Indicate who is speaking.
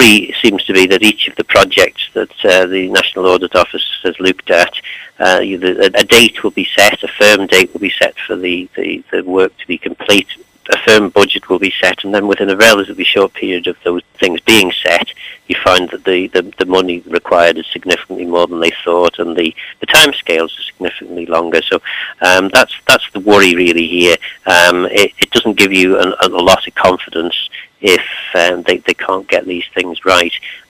Speaker 1: worry seems to be that each of the projects that the National Audit Office has looked at, a date will be set, a firm date will be set for the work to be complete, a firm budget will be set, and then within a relatively short period of those things being set, you find that the money required is significantly more than they thought, and the timescales are significantly longer. So that's the worry really here. It doesn't give you a lot of confidence if they can't get these things right.